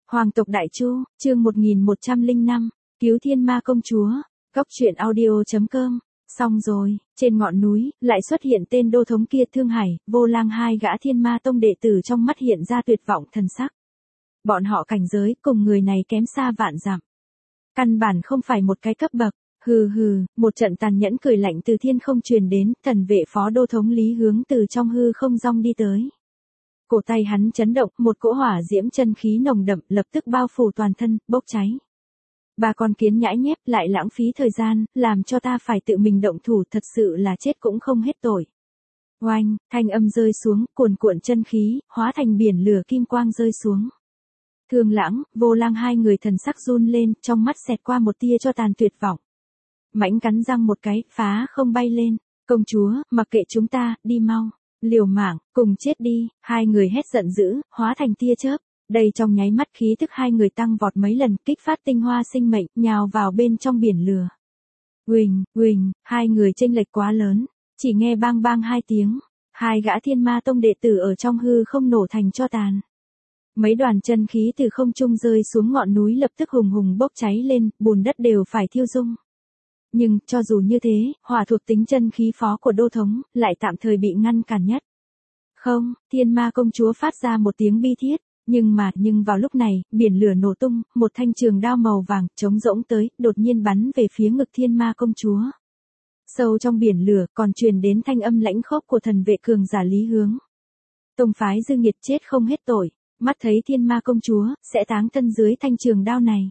Hoàng tộc Đại Chu, chương 1105, cứu thiên ma công chúa, góc truyện audio.com. Xong rồi, trên ngọn núi, lại xuất hiện tên đô thống kia Thương Hải, Vô Lang hai gã thiên ma tông đệ tử trong mắt hiện ra tuyệt vọng thần sắc. Bọn họ cảnh giới cùng người này kém xa vạn dặm. Căn bản không phải một cái cấp bậc, hừ hừ, một trận tàn nhẫn cười lạnh từ thiên không truyền đến, thần vệ phó đô thống Lý Hướng từ trong hư không rong đi tới. Cổ tay hắn chấn động, một cỗ hỏa diễm chân khí nồng đậm lập tức bao phủ toàn thân, bốc cháy. Bà con kiến nhãi nhép lại lãng phí thời gian, làm cho ta phải tự mình động thủ, thật sự là chết cũng không hết tội. Oanh, thanh âm rơi xuống, cuồn cuộn chân khí, hóa thành biển lửa kim quang rơi xuống. Thương Lãng, Vô Lang hai người thần sắc run lên, trong mắt xẹt qua một tia cho tàn tuyệt vọng. Mãnh cắn răng một cái, phá không bay lên. Công chúa, mặc kệ chúng ta, đi mau. Liều mạng, cùng chết đi, hai người hét giận dữ, hóa thành tia chớp. Đây trong nháy mắt khí tức hai người tăng vọt mấy lần, kích phát tinh hoa sinh mệnh, nhào vào bên trong biển lửa. Huỳnh, huỳnh, hai người chênh lệch quá lớn, chỉ nghe bang bang hai tiếng, hai gã thiên ma tông đệ tử ở trong hư không nổ thành tro tàn. Mấy đoàn chân khí từ không trung rơi xuống ngọn núi lập tức hùng hùng bốc cháy lên, bùn đất đều phải thiêu rung. Nhưng, cho dù như thế, hỏa thuộc tính chân khí phó của đô thống, lại tạm thời bị ngăn cản nhất. Không, thiên ma công chúa phát ra một tiếng bi thiết, nhưng vào lúc này, biển lửa nổ tung, một thanh trường đao màu vàng, trống rỗng tới, đột nhiên bắn về phía ngực thiên ma công chúa. Sâu trong biển lửa, còn truyền đến thanh âm lãnh khốc của thần vệ cường giả Lý Hướng. Tông phái dư nghiệt chết không hết tội, mắt thấy thiên ma công chúa, sẽ táng thân dưới thanh trường đao này.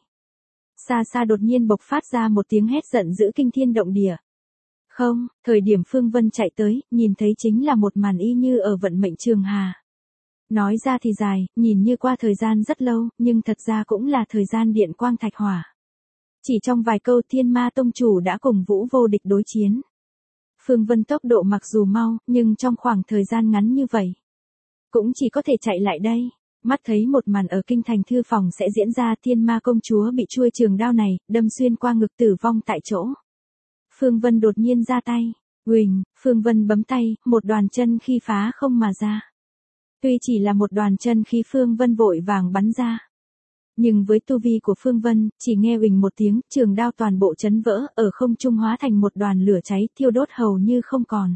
Xa xa đột nhiên bộc phát ra một tiếng hét giận dữ kinh thiên động địa. Không, thời điểm Phương Vân chạy tới, nhìn thấy chính là một màn y như ở vận mệnh trường hà. Nói ra thì dài, nhìn như qua thời gian rất lâu, nhưng thật ra cũng là thời gian điện quang thạch hỏa. Chỉ trong vài câu thiên ma tông chủ đã cùng Vũ Vô Địch đối chiến. Phương Vân tốc độ mặc dù mau, nhưng trong khoảng thời gian ngắn như vậy, cũng chỉ có thể chạy lại đây. Mắt thấy một màn ở kinh thành thư phòng sẽ diễn ra, thiên ma công chúa bị chuôi trường đao này, đâm xuyên qua ngực tử vong tại chỗ. Phương Vân đột nhiên ra tay, huỳnh, Phương Vân bấm tay, một đoàn chân khí phá không mà ra. Tuy chỉ là một đoàn chân khí Phương Vân vội vàng bắn ra. Nhưng với tu vi của Phương Vân, chỉ nghe huỳnh một tiếng, trường đao toàn bộ chấn vỡ, ở không trung hóa thành một đoàn lửa cháy, thiêu đốt hầu như không còn.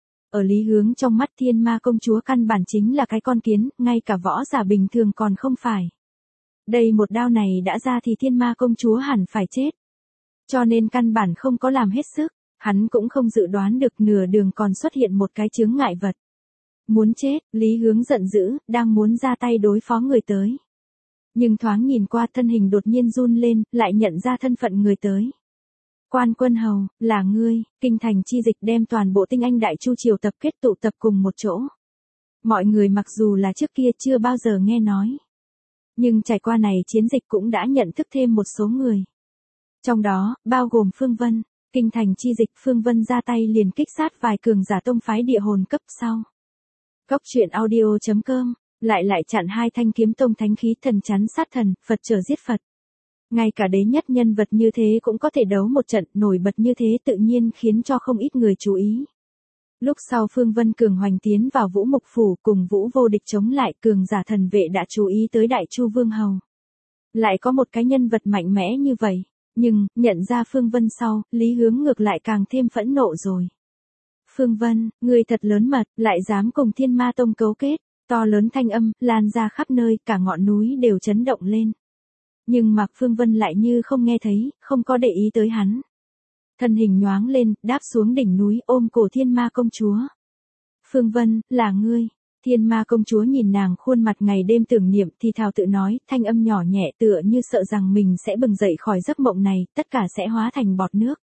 Ở Lý Hướng trong mắt thiên ma công chúa căn bản chính là cái con kiến, ngay cả võ giả bình thường còn không phải. Đây một đao này đã ra thì thiên ma công chúa hẳn phải chết. Cho nên căn bản không có làm hết sức, hắn cũng không dự đoán được nửa đường còn xuất hiện một cái chướng ngại vật. Muốn chết, Lý Hướng giận dữ, đang muốn ra tay đối phó người tới. Nhưng thoáng nhìn qua thân hình đột nhiên run lên, lại nhận ra thân phận người tới. Quan Quân Hầu, là ngươi, kinh thành chi dịch đem toàn bộ tinh anh Đại Chu triều tập kết tụ tập cùng một chỗ. Mọi người mặc dù là trước kia chưa bao giờ nghe nói, nhưng trải qua này chiến dịch cũng đã nhận thức thêm một số người. Trong đó, bao gồm Phương Vân, kinh thành chi dịch Phương Vân ra tay liền kích sát vài cường giả tông phái địa hồn cấp sau. Góc truyện audio.com, lại chặn hai thanh kiếm tông thánh khí thần chắn sát thần, Phật trở giết Phật. Ngay cả đế nhất nhân vật như thế cũng có thể đấu một trận nổi bật như thế tự nhiên khiến cho không ít người chú ý. Lúc sau Phương Vân cường hoành tiến vào Vũ Mục Phủ cùng Vũ Vô Địch chống lại, cường giả thần vệ đã chú ý tới Đại Chu Vương Hầu. Lại có một cái nhân vật mạnh mẽ như vậy, nhưng, nhận ra Phương Vân sau, Lý Hướng ngược lại càng thêm phẫn nộ rồi. Phương Vân, ngươi thật lớn mật, lại dám cùng thiên ma tông cấu kết, to lớn thanh âm, lan ra khắp nơi, cả ngọn núi đều chấn động lên. Nhưng Mạc Phương Vân lại như không nghe thấy, không có để ý tới hắn. Thân hình nhoáng lên, đáp xuống đỉnh núi, ôm cổ thiên ma công chúa. Phương Vân, là ngươi. Thiên ma công chúa nhìn nàng khuôn mặt ngày đêm tưởng niệm thì thào tự nói, thanh âm nhỏ nhẹ tựa như sợ rằng mình sẽ bừng dậy khỏi giấc mộng này, tất cả sẽ hóa thành bọt nước.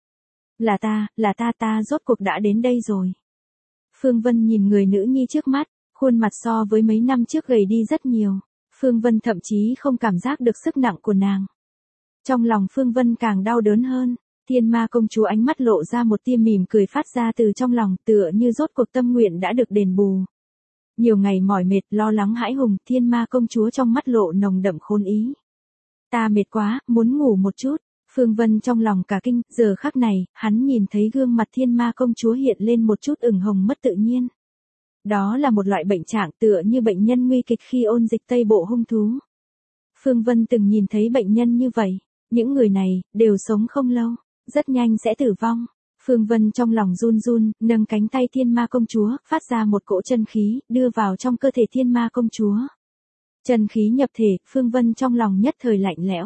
Là ta rốt cuộc đã đến đây rồi. Phương Vân nhìn người nữ nhi trước mắt, khuôn mặt so với mấy năm trước gầy đi rất nhiều. Phương Vân thậm chí không cảm giác được sức nặng của nàng. Trong lòng Phương Vân càng đau đớn hơn, thiên ma công chúa ánh mắt lộ ra một tia mỉm cười phát ra từ trong lòng tựa như rốt cuộc tâm nguyện đã được đền bù. Nhiều ngày mỏi mệt lo lắng hãi hùng, thiên ma công chúa trong mắt lộ nồng đậm khôn ý. Ta mệt quá, muốn ngủ một chút. Phương Vân trong lòng cả kinh, giờ khắc này, hắn nhìn thấy gương mặt thiên ma công chúa hiện lên một chút ửng hồng mất tự nhiên. Đó là một loại bệnh trạng tựa như bệnh nhân nguy kịch khi ôn dịch Tây Bộ hung thú. Phương Vân từng nhìn thấy bệnh nhân như vậy, những người này, đều sống không lâu, rất nhanh sẽ tử vong. Phương Vân trong lòng run run, nâng cánh tay Thiên Ma công chúa, phát ra một cỗ chân khí, đưa vào trong cơ thể Thiên Ma công chúa. Chân khí nhập thể, Phương Vân trong lòng nhất thời lạnh lẽo.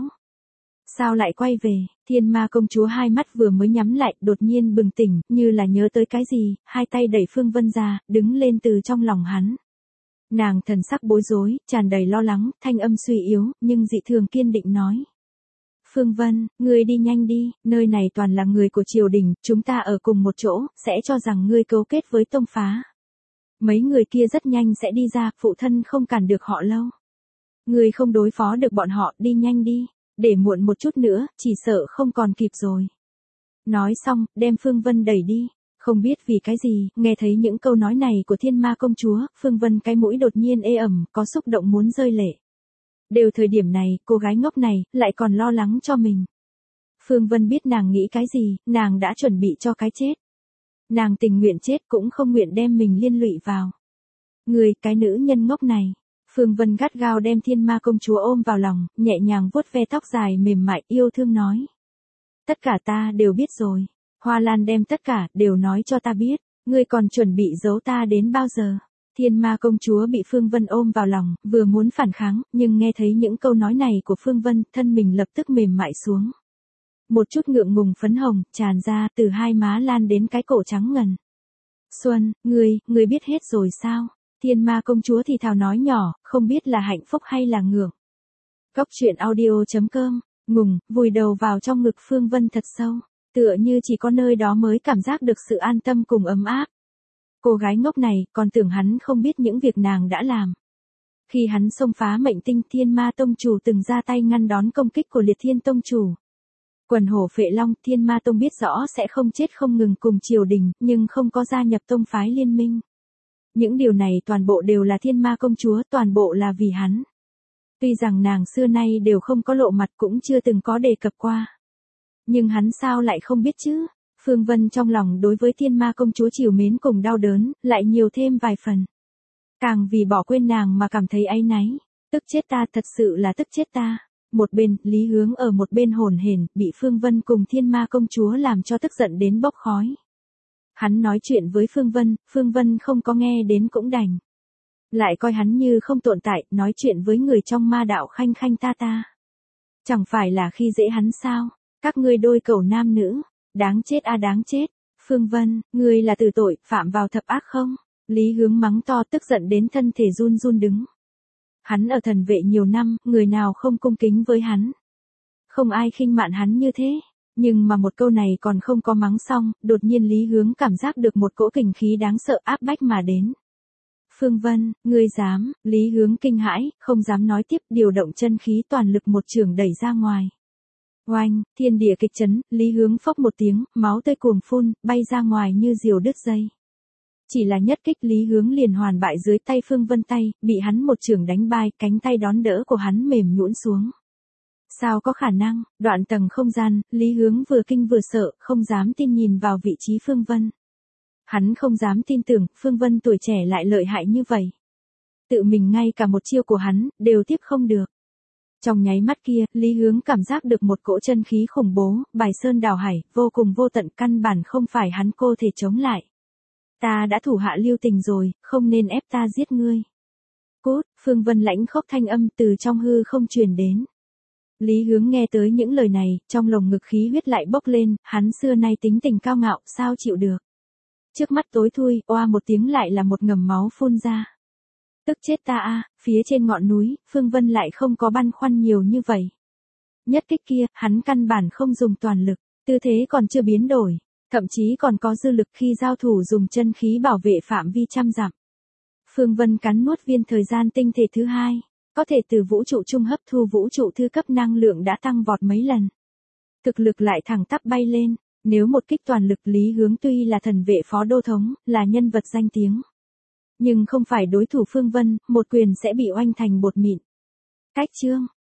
Sao lại quay về? Thiên Ma công chúa hai mắt vừa mới nhắm lại, đột nhiên bừng tỉnh, như là nhớ tới cái gì, hai tay đẩy Phương Vân ra, đứng lên từ trong lòng hắn. Nàng thần sắc bối rối, tràn đầy lo lắng, thanh âm suy yếu, nhưng dị thường kiên định nói. Phương Vân, ngươi đi nhanh đi, nơi này toàn là người của triều đình, chúng ta ở cùng một chỗ, sẽ cho rằng ngươi cấu kết với tông phá. Mấy người kia rất nhanh sẽ đi ra, phụ thân không cản được họ lâu. Ngươi không đối phó được bọn họ, đi nhanh đi, để muộn một chút nữa, chỉ sợ không còn kịp rồi. Nói xong, đem Phương Vân đẩy đi. Không biết vì cái gì, nghe thấy những câu nói này của Thiên Ma công chúa, Phương Vân cái mũi đột nhiên ê ẩm, có xúc động muốn rơi lệ. Đều thời điểm này, cô gái ngốc này, lại còn lo lắng cho mình. Phương Vân biết nàng nghĩ cái gì, nàng đã chuẩn bị cho cái chết. Nàng tình nguyện chết cũng không nguyện đem mình liên lụy vào. Người, cái nữ nhân ngốc này. Phương Vân gắt gao đem Thiên Ma công chúa ôm vào lòng, nhẹ nhàng vuốt ve tóc dài mềm mại, yêu thương nói. Tất cả ta đều biết rồi. Hoa Lan đem tất cả, đều nói cho ta biết. Ngươi còn chuẩn bị giấu ta đến bao giờ? Thiên Ma công chúa bị Phương Vân ôm vào lòng, vừa muốn phản kháng, nhưng nghe thấy những câu nói này của Phương Vân, thân mình lập tức mềm mại xuống. Một chút ngượng ngùng phấn hồng, tràn ra, từ hai má lan đến cái cổ trắng ngần. Xuân, ngươi biết hết rồi sao? Thiên Ma công chúa thì thào nói nhỏ, không biết là hạnh phúc hay là ngượng. Góc truyện audio.com, ngùng, vùi đầu vào trong ngực Phương Vân thật sâu, tựa như chỉ có nơi đó mới cảm giác được sự an tâm cùng ấm áp. Cô gái ngốc này, còn tưởng hắn không biết những việc nàng đã làm. Khi hắn xông phá mệnh tinh, Thiên Ma tông chủ từng ra tay ngăn đón công kích của Liệt Thiên tông chủ. Quần hổ Phệ Long, Thiên Ma tông biết rõ sẽ không chết không ngừng cùng triều đình, nhưng không có gia nhập tông phái liên minh. Những điều này toàn bộ đều là Thiên Ma công chúa, toàn bộ là vì hắn. Tuy rằng nàng xưa nay đều không có lộ mặt, cũng chưa từng có đề cập qua. Nhưng hắn sao lại không biết chứ? Phương Vân trong lòng đối với Thiên Ma công chúa trìu mến cùng đau đớn, lại nhiều thêm vài phần. Càng vì bỏ quên nàng mà cảm thấy áy náy. Tức chết ta, thật sự là tức chết ta. Một bên, Lý Hướng ở một bên hồn hển, bị Phương Vân cùng Thiên Ma công chúa làm cho tức giận đến bốc khói. Hắn nói chuyện với Phương Vân không có nghe đến cũng đành. Lại coi hắn như không tồn tại, nói chuyện với người trong ma đạo khanh khanh ta ta. Chẳng phải là khi dễ hắn sao? Các ngươi đôi cẩu nam nữ. Đáng chết a đáng chết. Phương Vân, ngươi là tử tội, phạm vào thập ác không? Lý Hướng mắng to, tức giận đến thân thể run run đứng. Hắn ở thần vệ nhiều năm, người nào không cung kính với hắn. Không ai khinh mạn hắn như thế. Nhưng mà một câu này còn không có mắng xong, đột nhiên Lý Hướng cảm giác được một cỗ kình khí đáng sợ áp bách mà đến. Phương Vân, ngươi dám? Lý Hướng kinh hãi, không dám nói tiếp, điều động chân khí toàn lực một chưởng đẩy ra ngoài. Oanh, thiên địa kịch chấn, Lý Hướng phốc một tiếng, máu tươi cuồng phun, bay ra ngoài như diều đứt dây. Chỉ là nhất kích Lý Hướng liền hoàn bại dưới tay Phương Vân tay, bị hắn một chưởng đánh bay, cánh tay đón đỡ của hắn mềm nhũn xuống. Sao có khả năng? Đoạn tầng không gian, Lý Hướng vừa kinh vừa sợ, không dám tin nhìn vào vị trí Phương Vân. Hắn không dám tin tưởng, Phương Vân tuổi trẻ lại lợi hại như vậy. Tự mình ngay cả một chiêu của hắn, đều tiếp không được. Trong nháy mắt kia, Lý Hướng cảm giác được một cỗ chân khí khủng bố, bài sơn đảo hải, vô cùng vô tận, căn bản không phải hắn cô thể chống lại. Ta đã thủ hạ lưu tình rồi, không nên ép ta giết ngươi. Cút, Phương Vân lãnh khốc thanh âm từ trong hư không truyền đến. Lý Hướng nghe tới những lời này, trong lồng ngực khí huyết lại bốc lên, hắn xưa nay tính tình cao ngạo, sao chịu được. Trước mắt tối thui, oa một tiếng lại là một ngầm máu phun ra. Tức chết ta a, phía trên ngọn núi, Phương Vân lại không có băn khoăn nhiều như vậy. Nhất kích kia, hắn căn bản không dùng toàn lực, tư thế còn chưa biến đổi, thậm chí còn có dư lực khi giao thủ dùng chân khí bảo vệ phạm vi trăm dặm. Phương Vân cắn nuốt viên thời gian tinh thể thứ hai, có thể từ vũ trụ trung hấp thu vũ trụ thư cấp năng lượng đã tăng vọt mấy lần. Thực lực lại thẳng tắp bay lên, nếu một kích toàn lực Lý Hướng tuy là thần vệ phó đô thống, là nhân vật danh tiếng. Nhưng không phải đối thủ Phương Vân, một quyền sẽ bị oanh thành bột mịn. Cách chương.